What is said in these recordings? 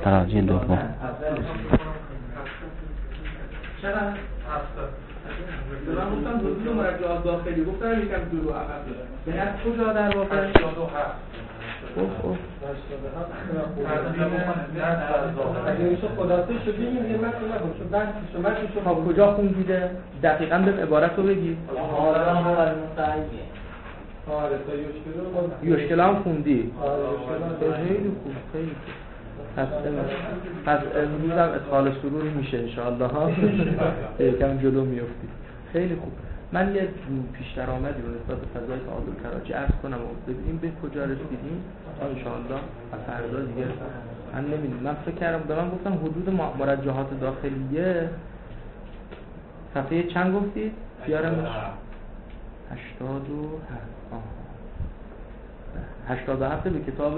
تراجی دوم. چقدر؟ 70. من گفتم حدود مرجعات داخلی، گفتم یکم جلو عقب به کجا در واقع؟ 87. اگه میشه خلاصه شو بگیم یه متن نباشه بحث شما کجا خوندیده؟ دقیقاً به عبارت رو بگی. آره تا یوشکل هم خوندی. خیلی خوب خیلی خوب. پس امروز هم ادخال سرور میشه انشاءالله ها. یکم جلو میفتی. خیلی خوب. من یه پیش درآمدی رو نسبت به فضای تعادل تراجی عرض کنم و ببینیم به کجا رسیدیم انشاءالله. فردا دیگه من نمیدونم، من فکر کردم به من گفتن حدود مرجحات داخلیه صفحه چند گفتی؟ بیارمش 87 به کتاب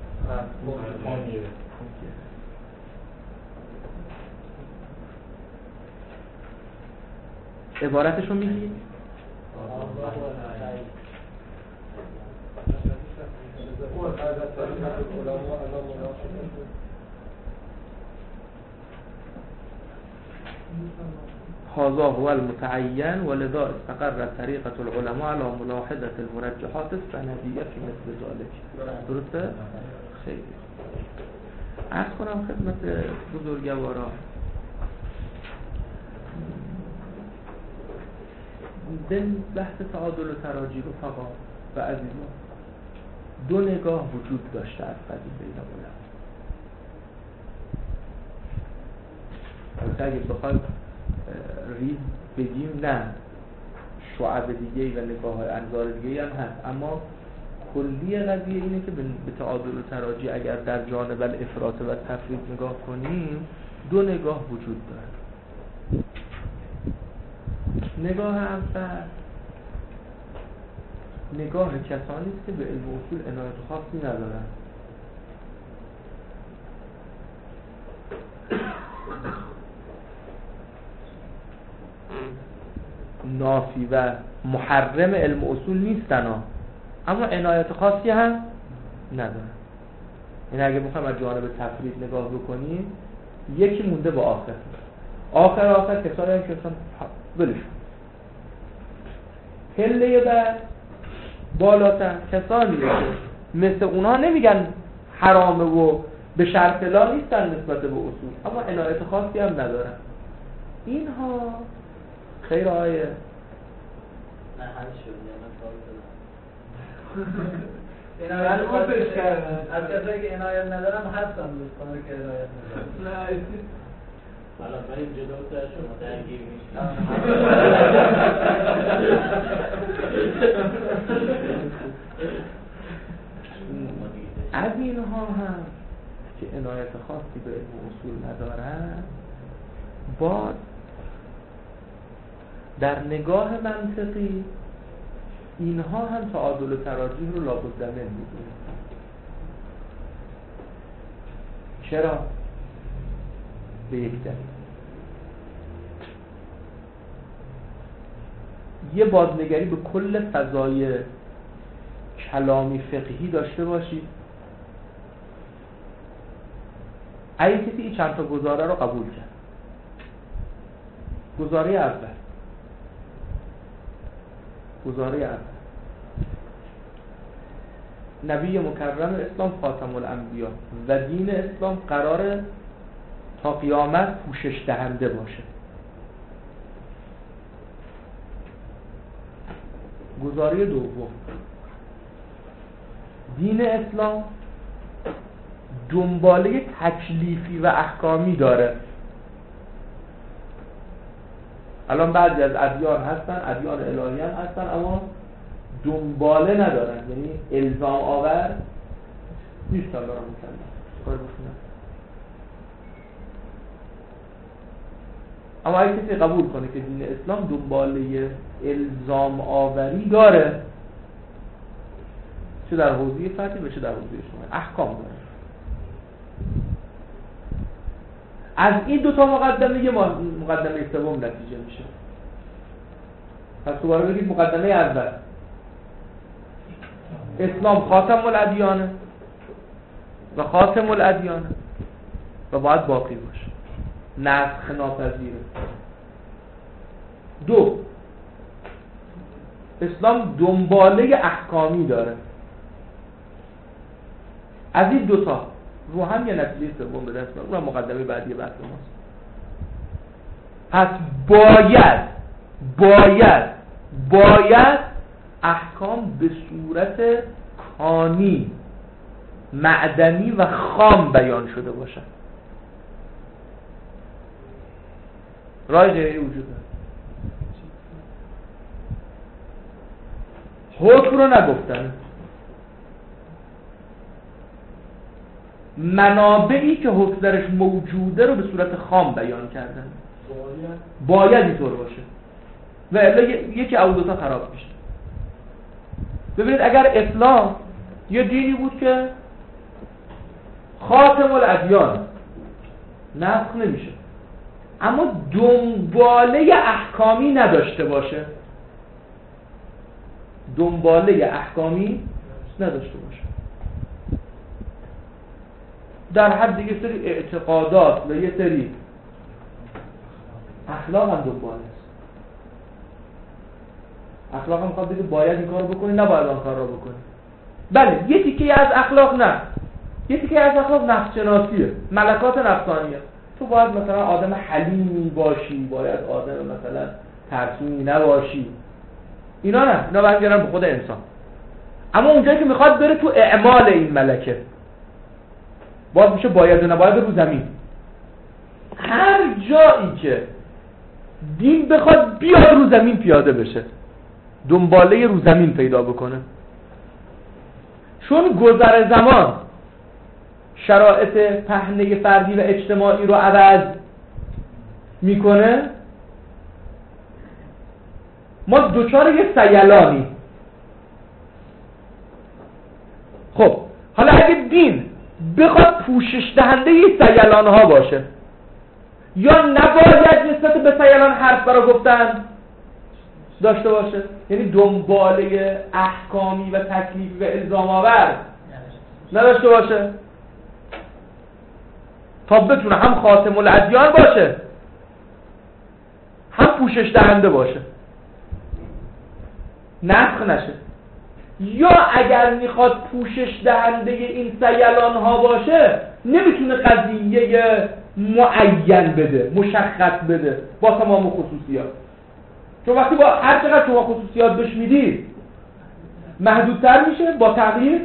عبارتشو میگی؟ هذا هو المتعين ولذا استقر طريقة العلماء على ملاحظة المرجحات السندية في مثل ذلك. درسته؟ خیلی عرض کنم خدمت بزرگواران به بحث تعادل و تراجی رفقا و عزیزان دو نگاه وجود داشته از قدیم بین علما. البته اگه بخوایم ریز بگیم نه شعب دیگه و نگاه انظار دیگه هم هست، اما کلی قضیه اینه که به تعادل و تراجی اگر در جانب الافراط و تفرید نگاه کنیم دو نگاه وجود داره. نگاه اول نگاه کسانی است که به علم و اصول عنایت خاصی ندارن. نافی و محرم علم و اصول نیستن اما عنایت خاصی هم ندارن. این اگه بخوایم از جانب تفرید نگاه بکنیم یکی مونده با آخر کسانی هم که اصلا بلش پله بعد بالاتر کسانی که مثل اونا نمیگن حرامه و به شرط لا نیستن نسبت به اصول اما عنایت خاصی هم ندارن. اینها خیر آیه نه حل شد عنایت خاصی کردن از کسایی که عنایت ندارم هستم دوستانه که عنایت ندارم. نه حالا بریم جلو تا شما درگیر میشید. از اینها هم که عنایت خاصی به علم و اصول ندارن باز در نگاه منطقی اینها هم تعادل و تراجیح رو لابد من می‌دونن. چرا؟ به یک دلیل. یه بازنگری به کل فضای کلامی فقهی داشته باشید. اگه کسی این چند تا گزاره رو قبول کرد، گزاره اول نبی مکرم اسلام خاتم الانبیا و دین اسلام قراره تا قیامت پوشش دهنده باشه. گزاره دوم دین اسلام دنباله تکلیفی و احکامی داره. الان بعضی از ادیان هستن، ادیان الهی هم هستن اما دنباله ندارن، یعنی الزام آور نیستن دارن میکنن کار بکنن. اما اگه کسی قبول کنه که دین اسلام دنباله الزام آوری داره، چه در حوزه فردی و چه در حوزه اجتماعی احکام داره، از این دوتا مقدمه یه مقدمه سوم نتیجه میشه. پس دوباره بگید مقدمه اول اسلام خاتم الادیانه و خاتم الادیانه. و باید باقی باشه، نسخ ناپذیره. 2 اسلام دنباله احکامی داره. از این دوتا رو هم یه نتیجه سوم به دست میاد، اونم مقدمه بعدی بحث ماست. پس باید احکام به صورت کانی، معدنی و خام بیان شده باشن. راه غیری وجود نداره. حکم رو نگفتن، منابعی که حکم درش موجوده رو به صورت خام بیان کردن. باید اینطور باشه و الا یکی او دوتا خراب میشه. ببینید اگر اسلام یه دینی بود که خاتم الادیان نسخ نمیشه، اما دنباله احکامی نداشته باشه، در حد یه سری اعتقادات و یه سری اخلاق هم دنباله است. اخلاق هم میخواد بگه باید این کار رو بکنی، نباید آن کار رو بکنی. بله یه تیکه از اخلاق نه، یه تیکه از اخلاق نفس شناسیه، ملکات نفسانیه. تو باید مثلا آدم حلیمی باشی، باید آدم مثلا ترسویی نباشی، اینا نه، اینا برمیگردن به خود انسان. اما اونجایی که میخواد بره تو اعمال این ملکه، باز میشه باید و نباید رو زمین. هر جایی که دین بخواد بیاد رو زمین پیاده بشه، دنباله رو زمین پیدا بکنه، چون گذر زمان شرایط پهنه فردی و اجتماعی رو عوض میکنه، ما دوچار یه سیلانی. خب حالا اگه دین بخواد پوشش دهنده یه سیلان ها باشه، یا نباید نسبت به سیلان حرف برا گفتن داشته باشه، یعنی دنباله احکامی و تکلیف و الزام آور نداشته باشه تا بتونه هم خاتم الادیان باشه هم پوشش دهنده باشه، نسخ نشه. یا اگر میخواد پوشش دهنده این سیلان ها باشه، نمیتونه قضیه معین بده، مشخص بده با تمام خصوصیات، چون وقتی با هر چقدر شما خصوصیات بهش میدید محدودتر میشه، با تغییر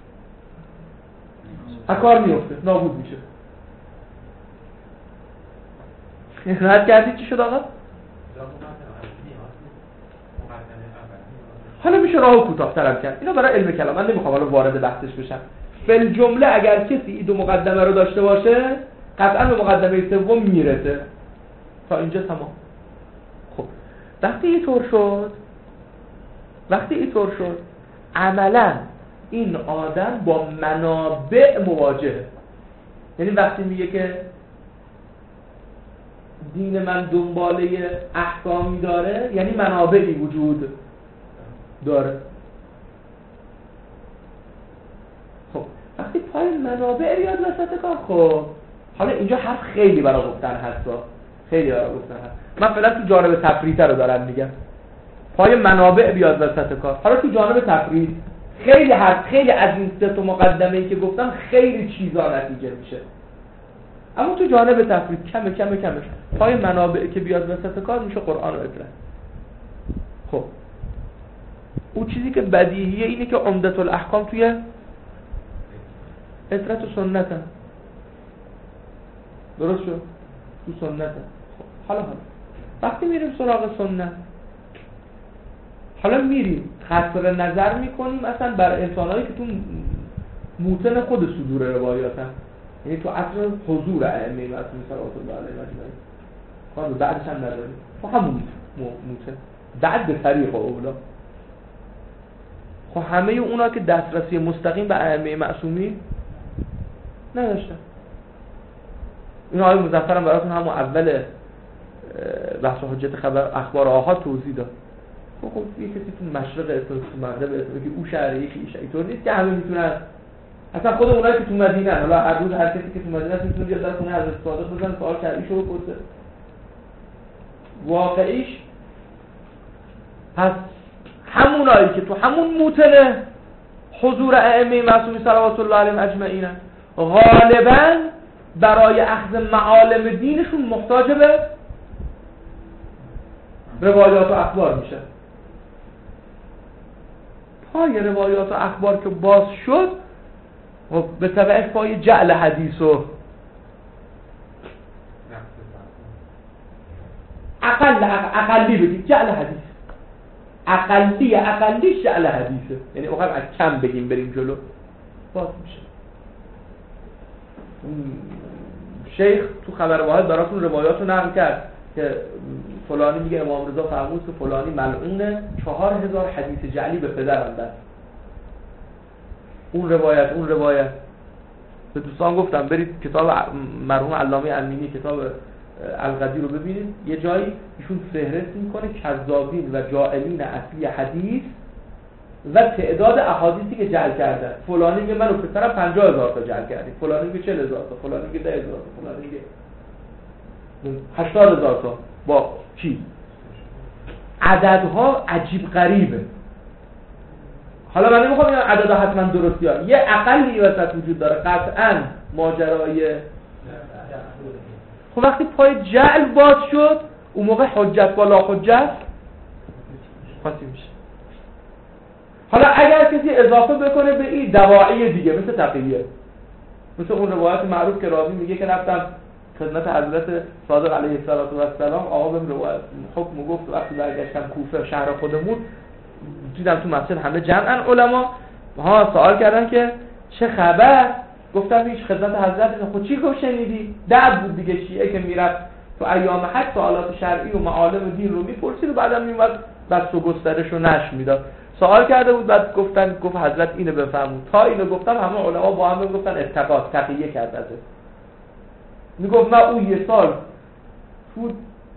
کار میفته، نابود میشه. راحت کردید چی شد آقا؟ حالا میشه راهو کوتاه‌ترم کرد. اینا برای علم کلام، من نمیخوام حالا وارد بحثش بشم. فل جمله اگر کسی این دو مقدمه رو داشته باشه قطعا به مقدمه سوم میرسه. تا اینجا تمام. خب وقتی اینطور شد عملا این آدم با منابع مواجهه. یعنی وقتی میگه که دین من دنباله احکامی داره، یعنی منابعی وجود داره. خب وقتی پای منابع بیاد وسط کار، خب حالا اینجا حرف خیلی برای گفتن هست، من فعلا تو جانب تفریط رو دارم میگم. پای منابع بیاد وسط کار. حالا تو جانب تفریط خیلی از این سه تا مقدمه‌ای که گفتم خیلی چیزا نتیجه میشه، اما تو جانب تفریط کمش پای منابع که بیاد وسط کار میشه قرآن و عبرت. خب اون چیزی که بدیهیه اینه که عمدة الاحکام توی عترت و سنت هم. درست شد؟ تو سنت هم. خب حالا وقتی میریم سراغ سنت، حالا میریم قصر نظر میکنیم اصلا بر انسانهایی که تو موطن خود صدور روایات هم، یعنی تو عصر حضور ائمه معصومین صلوات الله علیهم اجمعین، خب بعدش هم نداریم، خب همون موطن بعد به طریق اولا. خب همه اونا که دسترسی مستقیم به ائمه معصومین نداشتن. این آیه مظفرم براتون همون اول بحث حجت خبر اخبار آحاد توضیح داد. خب یه کسی تو مشرق اسلام، تو مغرب اسلام که او شهره یکی اینطور نیست که همه میتونن اصلا خود اونایی که تو مدینه، حالا هر روز هر کسی که تو مدینه است میتونه بیاد در خونه حضرت صادق بزنه سوال شرعیشو بپرسه. واقعیش پس همونایی که تو همون موطن حضور ائمه معصومین صلوات الله علیهم اجمعین غالبا برای اخذ معالم دینشون محتاج به روایات و اخبار میشه. پای روایات و اخبار که باز شد به تبعش پای جعل حدیث و اقلی بگید جعل حدیث، اقلیش جعل حدیثه، یعنی اقل از کم بگیم بریم جلو باز میشه. شیخ تو خبر واحد براتون روایات رو نقل کرد که فلانی میگه امام رضا فرمود که فلانی ملعونه 4000 حدیث جعلی به پدرم داد. اون روایت به دوستان گفتم برید کتاب مرحوم علامه امینی کتاب القدیر رو ببینید، یه جایی ایشون فهرست میکنه کذابین و جائلین اصلی حدیث و تعداد احادیثی که جعل کردن. فلانی میگه من و پسرم 50000 تا جعل کردیم، فلانی میگه 40000 تا، فلانی میگه 10000 تا، فلانی میگه 80000 تا. با چی؟ عددها عجیب غریبه. حالا من نمیخوام این عددها حتما درستی ها، یه اقلی وسط وجود داره قطعاً ماجرای. خب وقتی پای جعل باز شد اون موقع حجت با لا حجت خاصی میشه. حالا اگر کسی اضافه بکنه به این دواعی دیگه مثل تقیه، مثل اون روایت معروف که راوی میگه که رفتم خدمت حضرت صادق علیه السلام، آقا بهم روایت حکم گفت، وقتی برگشتم کوفه شهر خودمون دیدم تو مسجد همه جمعن علما سوال کردن که چه خبر؟ گفتم هیچ، خدمت حضرت خود چی گفت شنیدی؟ درد بود دیگه، شیعه که میرفت تو ایام حج سوالات شرعی و معالم دین رو میپرسید و بعدم میومد بس و گسترش و نشر میداد. سوال کرده بود بعد گفت حضرت اینو بفرمود. تا اینو گفتم همه علما با هم گفتن اتقاط تقیه کرد ازش. میگفت من اون یه سال تو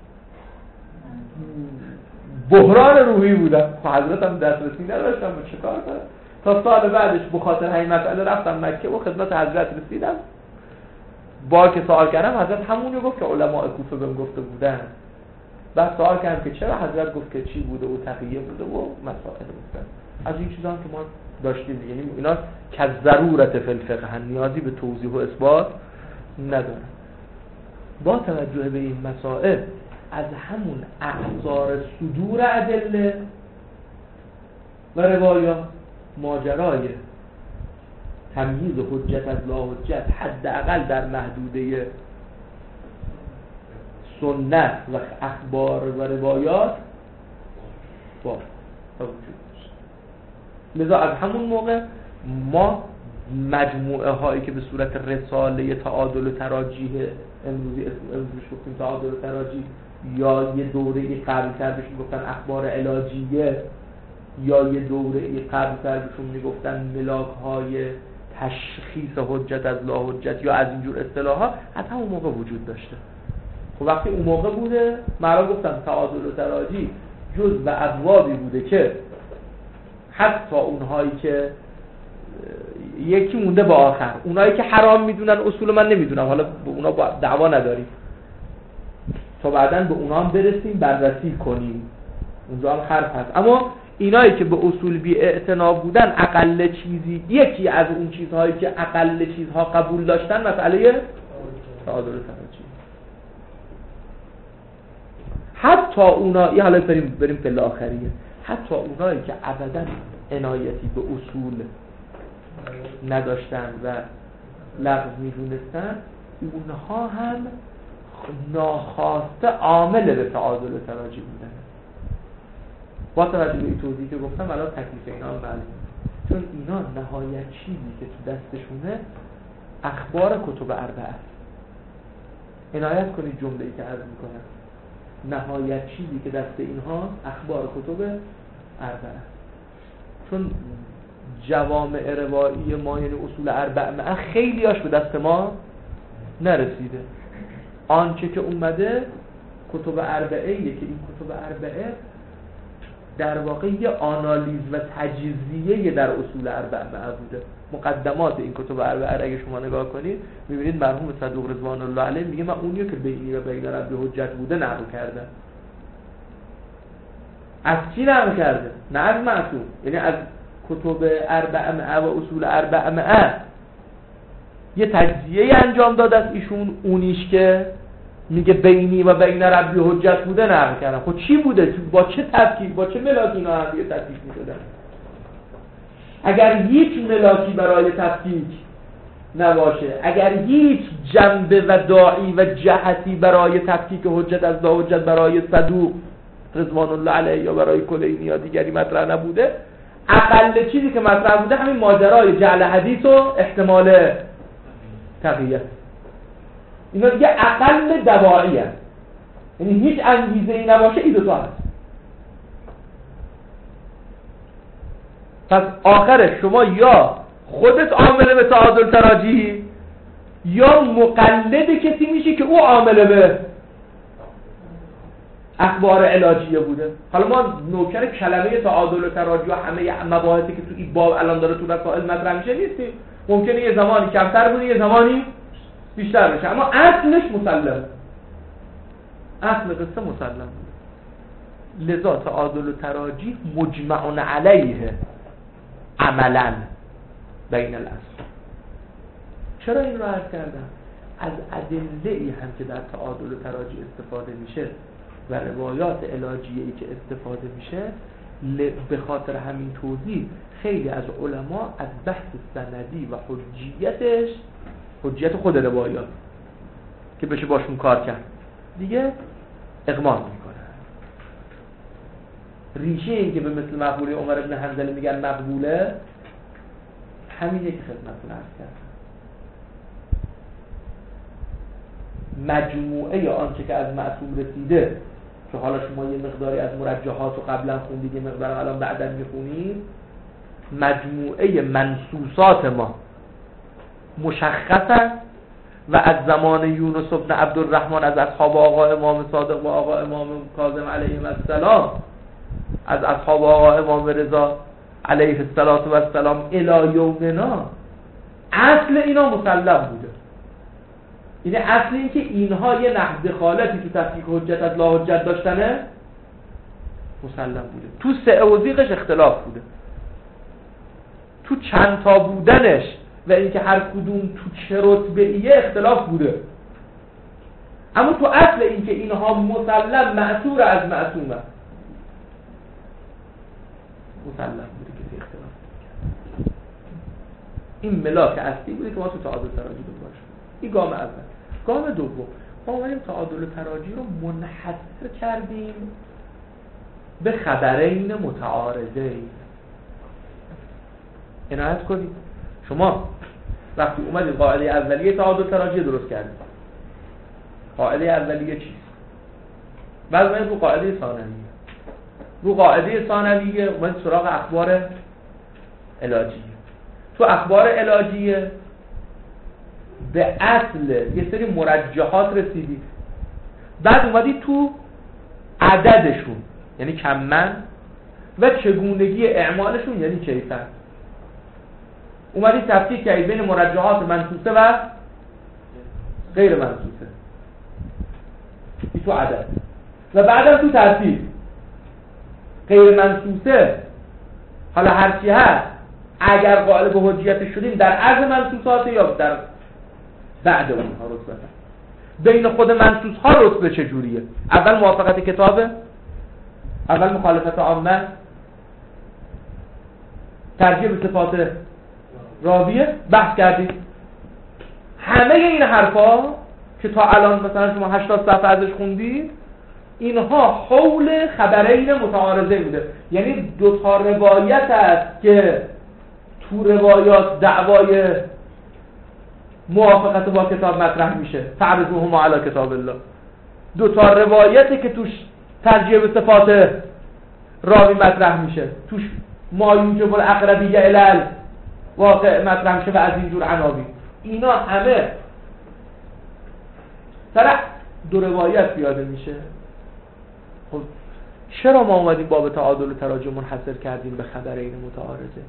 بحران روحی بودم، حضرت هم دسترسی نداشتم و چیکار کنم. تا سال بعدش بخاطر همین مسئله رفتم مکه و خدمت حضرت رسیدم. با که سوال کردم حضرت همونو گفت که علماء کوفه بهم گفته بودن. بعد سوال کردم که چرا؟ حضرت گفت که چی بوده و تقیه بوده و مسائل گفتن. از این چیزا که ما داشتیم، یعنی اینا که ضرورت فی الفقه، نیازی به توضیح و اثبات نداره. با توجه به این مسائل از همون احضار صدور ادله و روایات ماجرای تمییز و حجت از لا حجت حداقل در محدوده سنت و اخبار و روایات با وجود داشت. لذا از همون موقع ما مجموعه هایی که به صورت رساله تعادل و تراجیح امروزی گفتیم تعادل و تراجیح، یا یه دوره قبل‌تر بهشون گفتن اخبار علاجیه، یا یه دوره قبل‌تر بهشون میگفتن ملاک‌های تشخیص حجت از لا حجت یا از اینجور اصطلاحات، از همون موقع وجود داشته. خب وقتی اون موقع بوده، مرا گفتم تعادل و تراجیح جزء ابوابی بوده که حتی اونهایی که یکی مونده با آخر، اونایی که حرام میدونن اصول من نمیدونم، حالا به اونا دعوا نداریم، تا بعداً به اونا هم برسیم بررسی کنیم، اونجا هم حرف هست. اما اینایی که به اصول بی اعتنا بودن، اقل چیزی، یکی از اون چیزهایی که اقل چیزها قبول داشتن مسئله تعادل و تراجیح. حتی اونا، حالا بریم پله آخریه، حتی اونایی که ابداً عنایتی به اصول نداشتن و لغو میدونستن، اونها هم ناخواسته عامل به تعادل و تراجیح بودن. با توجه به این توضیحی که گفتم الان تکلیف اینا معلومه، چون اینا نهایت چیزی که تو دستشونه اخبار کتب اربعه است. عنایت کنید جمله‌ای که عرض میکنم، نهایت چیزی که دست اینها اخبار کتب اربعه است. چون جوامع روایی ما، یعنی اصول اربعه، خیلی هاش به دست ما نرسیده. آنچه که اومده کتب اربعه، که این کتب اربعه در واقع یه آنالیز و تجزیه در اصول اربعه بوده. مقدمات این کتب اربعه اگه شما نگاه کنید می‌بینید مرحوم صدوق رضوان الله علیه میگه من اونیو که بینی و بین ربی حجت بوده نقل کردم. از کی نقل کرده؟ نه از معصوم، یعنی از کتب اربعه و اصول اربعه یه تجزیه انجام داده از ایشون، اونیش که میگه بینی و بین ربی حجت بوده نقل کردم. خب چی بوده؟ با چه تفکیک، با چه ملاکی اینا هم دیگه تفکیک میشدن؟ اگر هیچ ملاکی برای تفکیک نباشه، اگر هیچ جنبه و داعی و جهتی برای تفکیک حجت از لا حجت برای صدوق رضوان الله علیه یا برای کلینی یا دیگری مطرح نبوده، اقل چیزی که مطرح بوده همین ماجرای جعل حدیث و احتمال تقیه. اینا دیگه اقل دواعی هست، یعنی هیچ انگیزه ای نباشه این دوتا هست. پس آخرش شما یا خودت عامل به تعادل تراجیحی یا مقلد کسی میشی که او عامل به اخبار علاجیه بوده. حالا ما نوکر کلمه تعادل و تراجیح و همه مباحثی که تو این باب الان داره تو رسائل مطرح میشه نیستیم. ممکنه یه زمانی کمتر بوده، یه زمانی بیشتر بشه، اما اصلش مسلم، اصل قصه مسلم بوده. لذا تعادل و تراجیح مجمع علیه عملا بین الاصل. چرا این رو عرض کردم؟ از ادله‌ای هم که در تعادل و تراجیح استفاده میشه و روایات علاجیه‌ای که استفاده میشه، به خاطر همین توضیح خیلی از علما از بحث سندی و حجیت خود روایات که بشه باشون کار کرد دیگه اغماض میکنه. ریشه این که به مثل مقبوله عمر ابن حنظله میگن مقبوله همینه که خدمتتون عرض کردم. مجموعه آنچه که از معصوم رسیده که حالا شما یه مقداری از مرجحات رو قبلا خوندید، یه مقدار الان بعداً میخونید، مجموعه منصوصات ما مشخص است و از زمان یونس بن عبدالرحمن از اصحاب آقا امام صادق و آقا امام کاظم علیهم السلام، از اصحاب آقا امام رضا علیه السلام الی یومنا اصل اینا مسلم بوده. یعنی اصل این که اینها یه نحو دخالتی تو تفکیک حجت از لا حجت داشتنه مسلم بوده. تو سعوزیقش اختلاف بوده، تو چند تا بودنش و اینکه هر کدوم تو چه رتبه‌ایه اختلاف بوده، اما تو اصل اینکه اینها مسلم معصور از معصومه مسلم بوده که اختلاف بوده. این ملاک اصلی بوده که ما تو تعادل تراجیح داشتیم. این گام اول. گام دوم ما اومدیم تعادل تراجیح رو منحصر کردیم به خبرین متعارضین. عنایت کنید شما وقتی اومدید قاعده اولیه تعادل تراجیح درست کردید، قاعده اولیه چیست؟ بعد اومدید رو قاعده ثانویه، رو قاعده ثانویه اومدید سراغ اخبار علاجیه. تو اخبار علاجیه به اصل یه سری مرجحات رسیدید، بعد اومدید تو عددشون یعنی کمن و چگونگی اعمالشون یعنی کیفیت، اومدید تفکیک کردید بین مرجحات منصوصه و غیر منصوصه، این تو عدد، و بعدم تو ترتیب غیر منصوصه حالا هرچی هست اگر قائل به حجیت شدیم در عرض منصوصات یا در بعد اونها رتبه، بین خود منصوص ها رتبه چجوریه؟ اول موافقت کتابه، اول مخالفت عامه، ترجیح به صفات راویه، بحث کردید. همه این حرفا که تا الان مثلا شما 80 صفحه ازش خوندید اینها حول خبرین متعارضه بوده، یعنی دو تا روایت است که تو روایات دعوای موافقت با کتاب مطرح میشه، تعرضهما علی کتاب الله. دو تا روایتی که توش ترجیح به صفات راوی مطرح میشه، توش ما یوجب الاقربیه الی واقع مطرح میشه و از اینجور عناوین. اینا همه سر دو روایت پیاده میشه. خب چرا ما اومدیم باب تعادل و تراجع منحصر کردیم به خبرین متعارضه؟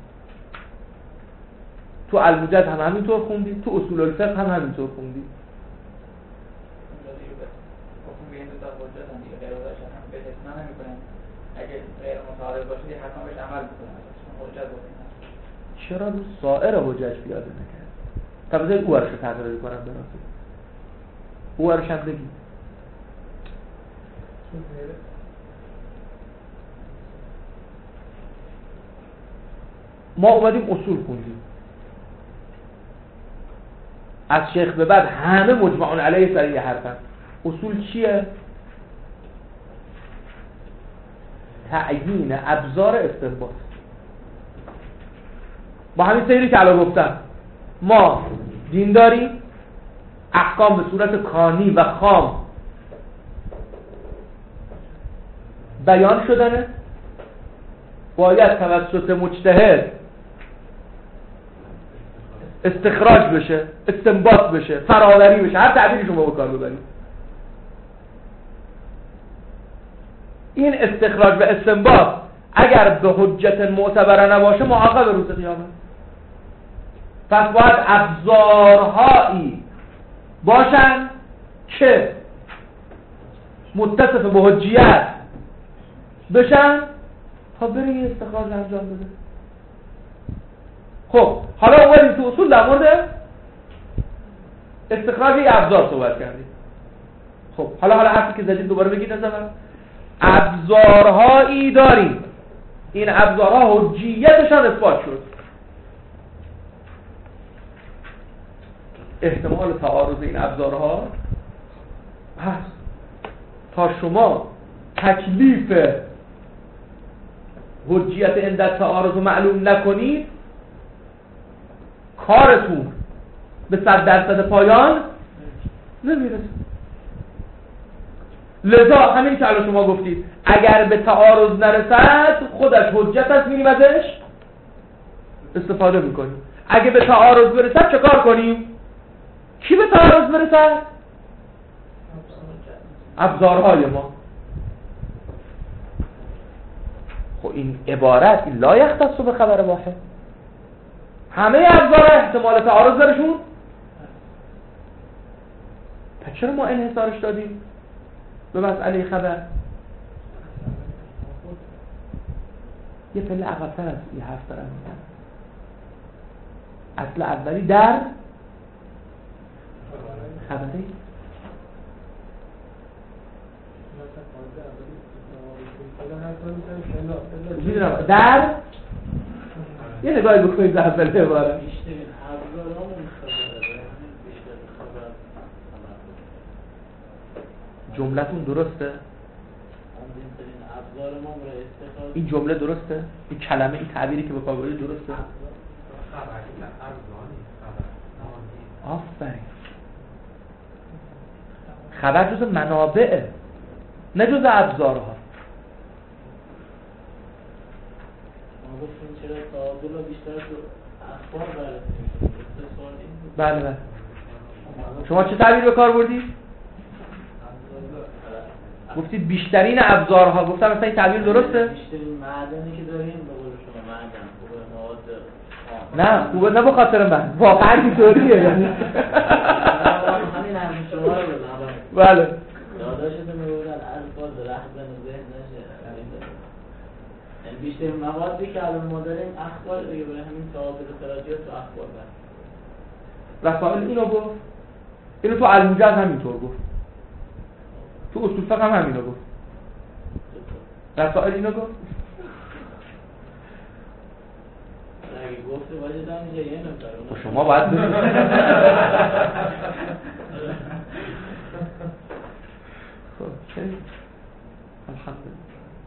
تو الموجز هم همینطور خوندید، تو اصول الفقه هم همینطور خوندید. اگه غیر متعارض باشه حتما بهش عمل میکنن. حجت باشه. چرا رو سایر حجج پیاده نکرد؟ تا بذارید او ورش تقریر کنم براتون. او ورش هم بگید. ما اومدیم اصول خوندیم. از شیخ به بعد همه مجمعون علیه سر یه حرفن. اصول چیه؟ تعیین ابزار استنباط. با همین سیری که الان گفتم ما دین داریم، احکام به صورت کانی و خام بیان شدنه، باید توسط مجتهد استخراج بشه، استنباط بشه، فراوری بشه، هر تعبیری شما به کار ببرید. این استخراج و استنباط اگر به حجت معتبره نباشه معاقب روز قیامت. پس باید ابزارهایی باشن که متصف به حجیت بشن تا بره یه استخراج انجام بده. خب حالا اومدیم تو اصول در مورد استخراج یه ابزار صحبت کردیم. خب حالا حرفی که زدید دوباره بگید از اول. ابزارهایی داریم، این ابزارها حجیتشان اثبات شد، احتمال تعارض این ابزارها هست. تا شما تکلیف حجیت عند تعارض معلوم نکنید کارتون به 100% پایان نمیرسه. لذا همین که الان شما گفتید اگر به تعارض نرسد خودش حجت است، میریم ازش استفاده میکنیم. اگه به تعارض برسد چه کار کنیم؟ کی به تعارض برسد؟ ابزارهای ما. خب این عبارت این لا یختص به خبر واحد، همه ابزارها احتمال تعارض درشون. پس چرا ما انحصارش دادیم به مسئله خبر؟ یه پله عقب‌تر از این حرف دارم میگم. اصل اولی در خبری میدونم در یه نگاهی بکنید در پله عبارت. جملتون درسته؟ این جمله درسته؟ این کلمه، این تعبیری که به کار برید درسته؟ آفرین. خبر جز منابعه نه جز ابزارها. ما گفتیم چرا تعادل رو بیشتر تو اخبار بررسی. بله بله. شما چه تعبیر به کار بردید؟ گفتید بیشترین ابزارها. گفتم مثلا این تعبیر درسته؟ بیشترین معدنی که داریم به قول شما معدن، خوبه، مواد نه خوبه نه به خاطر من، واقعا اینطوریه. یعنی همین حرف شما رو بزنم. بله. یاداشتون میگفتن الفاظ رهبن و ذهن نشه. یعنی بیشترین موادی که الان ما داریم اخبار دیگه، برای همین تعادل تراجع تو اخبار بر. رسائل اینو گفت. اینو تو الموجز همینطور گفت. تو اصول فقه هم همینو گفت. رسائل اینو گفت. اگه گفته باشه تا اینجا یه نکته شما باید بگید. خب چه؟ الحمدلله.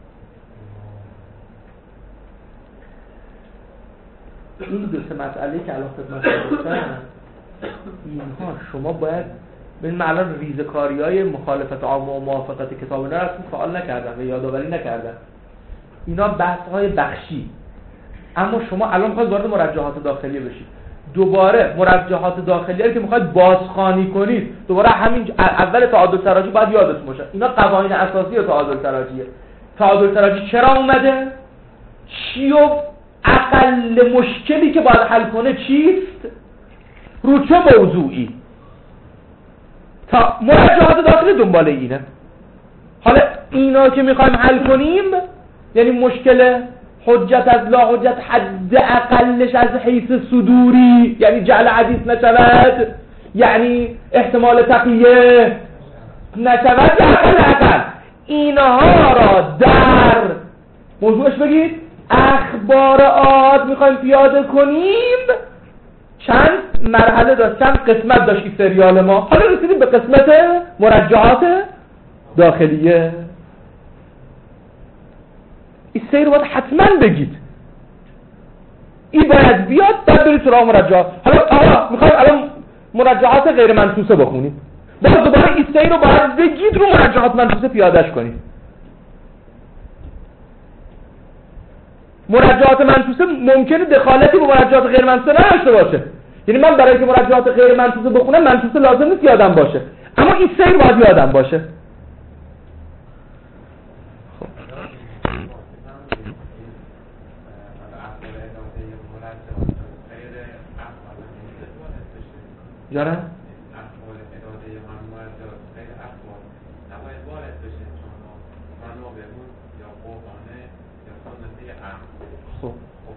این دو سه مسئله که الان خدمتتون گفتم اینها شما باید ببین من الان ریزکاری‌های مخالفت عامه و موافقت کتاب اینا رو سوال نکردم و یادآوری نکردم. اینا بحث‌های بخشی. اما شما الان می‌خواید وارد مرجحات داخلیه بشید. دوباره مرجحات داخلیه که می‌خواید بازخوانی کنید، دوباره همین اول تعادل تراجع باید یادتون باشه. اینا قوانین اساسی تعادل تراجعه. تعادل تراجی چرا اومده؟ چی و اقل مشکلی که باید حل کنه چیست؟ رو چه موضوعی؟ تا مرجعات داخل دنبال اینه. حالا اینا که میخوایم حل کنیم، یعنی مشکل حجت از لا حجت حد اقلش از حیث صدوری، یعنی جعل حدیث نشود، یعنی احتمال تقیه نشود، یا اقل اینها را در موضوعش بگید اخبار عاد میخوایم پیاده کنیم. چند مرحله داشت، چند قسمت داشت این سریال ما. حالا رسیدیم به قسمت مرجعات داخلیه. این سری رو باید حتما بگید، این باید بیاد بعد برید سراغ مرجعات. حالا میخوایم الان مرجعات غیر منصوصه بخونیم، باز دوباره این سری رو باید بگید رو مرجعات منصوصه پیادهش کنیم. مرجعات منصوصه ممکنه دخالتی با مرجعات غیر منصوصه نداشته باشه، یعنی من برای که مرجعات غیر منصوصه بخونم منصوصه لازم نیست یادم باشه، اما این سیر باید یادم باشه. جانم؟ خب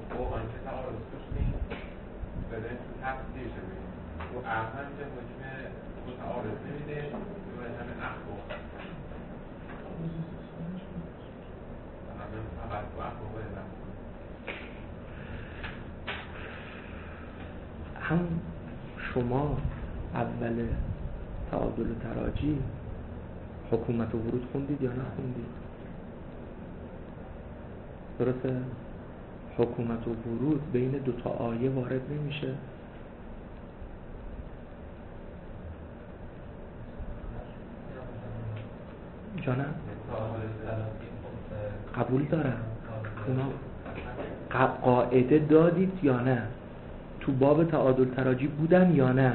هم شما اول تعادل تراجی حکومت و ورود خوندید یا نخوندید؟ درسته؟ حکومت و ورود بین دو تا آیه وارد نمیشه. جانم؟ قبول دارم. اونا قاعده دادید یا نه؟ تو باب تعادل تراجی بودن یا نه؟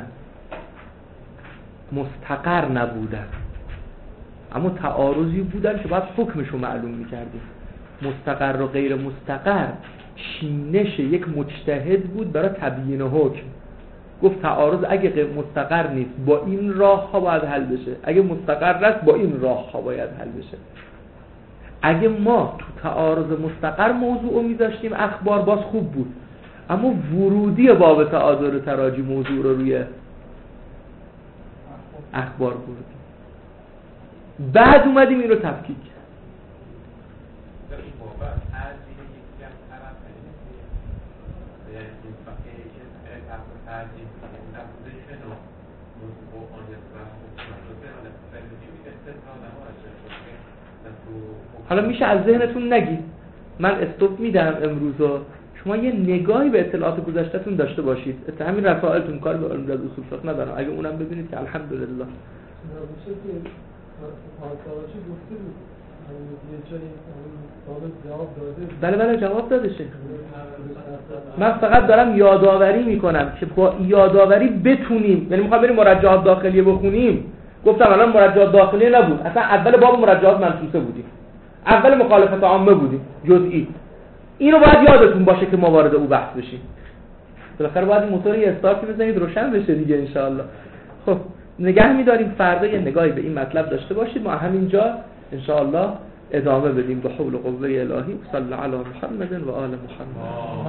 مستقر نبودن، اما تعارضی بودن که باید حکمشو معلوم میکردیم. مستقر و غیر مستقر چینش یک مجتهد بود برای تبیین حکم. گفت تعارض اگه مستقر نیست با این راه ها باید حل بشه، اگه مستقر است با این راه ها باید حل بشه. اگه ما تو تعارض مستقر موضوع رو میذاشتیم اخبار باز خوب بود، اما ورودی باب تعادل تراجی موضوع رو روی اخبار بردیم، بعد اومدیم این رو تفکیک. حالا میشه از ذهنتون نگید، من استوب میدم امروزا، شما یه نگاهی به اطلاعات گذشته‌تون داشته باشید. همین رسائلتون کار به علم رد اصول فقه ندارم، اگه اونم ببینید که الحمدلله. بله جواب داده شه. من فقط دارم یادآوری میکنم که با یادآوری بتونیم، یعنی میخوام بریم مرجعات داخلیه بخونیم. گفتم الان مرجعات داخلیه نبود، اصلا اول باب مرجعات منصوصه بودیم، اول مخالفت عامه بودیم جزئی. اینو باید یادتون باشه که ما وارد او بحث بشیم. بالاخره باید موتور یه استارتی بزنید روشن بشه دیگه ان شاء الله. خب نگه می‌داریم، فردا یه نگاهی به این مطلب داشته باشید. ما همینجا ان شاء الله ادامه بدیم به حول و قوه الهی. صلی علی محمد و آل محمد.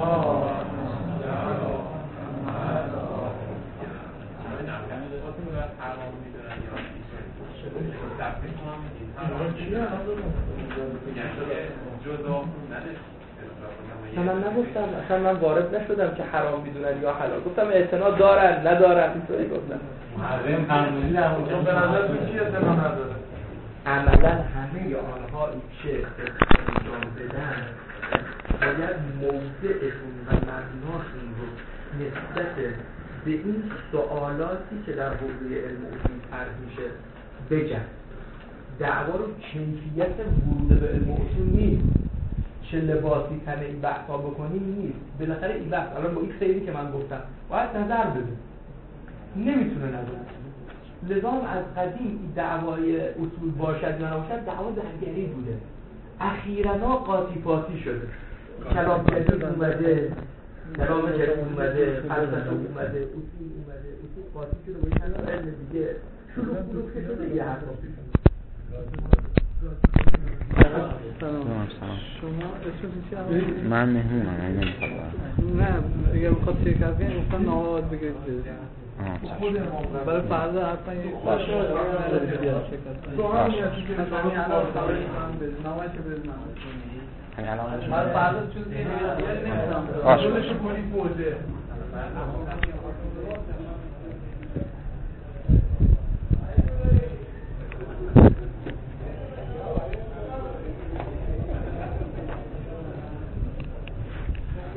من نگفتم، اصلا من وارد نشدم که حرام میدونن یا حلال، گفتم اعتنا دارن ندارن، اینطوری گفتم. محرم قانونی در اونجا به نظر تو چی اعتنا نداره؟ عملا همه آنهایی که انجام بدن باید موضعشون و مبناشون رو نسبت به این سوالاتی که در حوزه علم اصول طرح میشه بگن. دعوا رو کیفیت ورود به علم اصول نیست، چه لباسی تن این بحثا بکنیم نیست. بالاخره این بحث الان با این سیری که من گفتم باید نظر بده، نمیتونه نظر بده. لذا از قدیم این دعوای اصول باشد یا نباشد دعوا درگری بوده. اخیراً قاطی پاتی شده، کلام جدید اومده، کلام جدید اومده، فلسفه اومده، اصول اومده، اصول قاطی شده با چند علم دیگه شروع شده یه حرفا. سلام. شما اسمتون چیه؟ من مهمونم، من نمیخوام. نه اگه میخواد شرکت کنید گفتم نامه بگیرید. برای فردا حتما یک باشه الان برای فردا چون نمیدونم باشه. کنی بوده